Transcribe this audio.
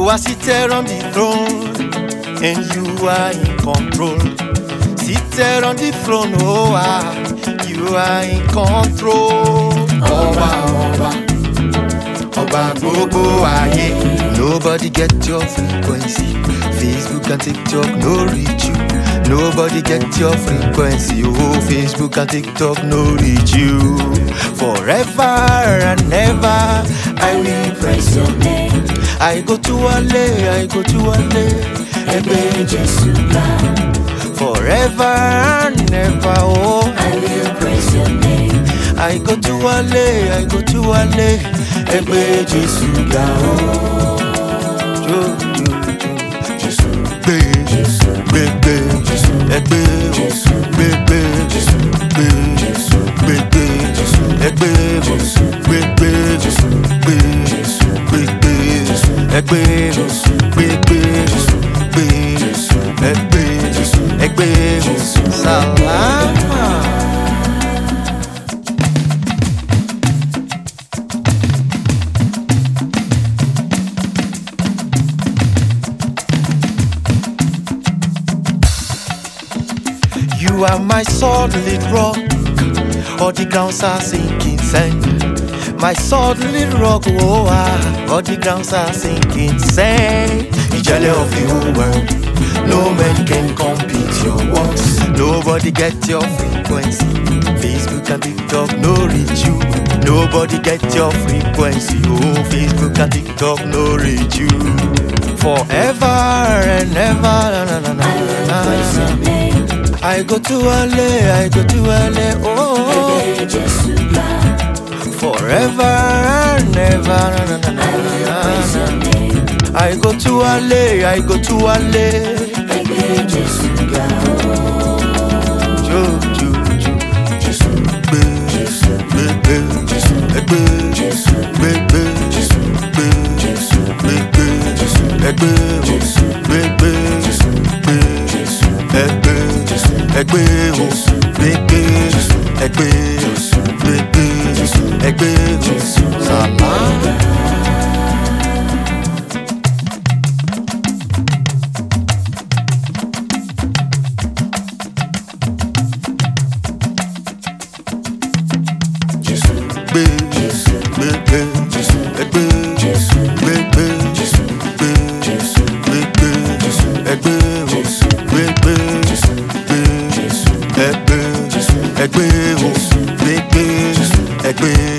are seated on the throne, and you are in control. Seated on the throne, oh you are in control. Oba gbogbo aye. Nobody get your frequency. Facebook and TikTok no reach you. Nobody get your frequency. Oh, Facebook and TikTok no reach you. Forever and ever, I will praise your name. I go to Ale, Ebe Jesu God. Forever and ever, oh, I will praise your name. I go to Ale, Ebe Jesu God. You are my solid rock, all the grounds are sinking sand. My solid rock, oh all the grounds are sinking sand. The jelly of the whole world, no man can compete your works. Nobody get your frequency. Facebook and TikTok no reach you. Nobody get your frequency. Oh, Facebook and TikTok no reach you. Forever and ever, Praise your name. I go to Ale, oh, forever and ever. I go to Ale, Egbe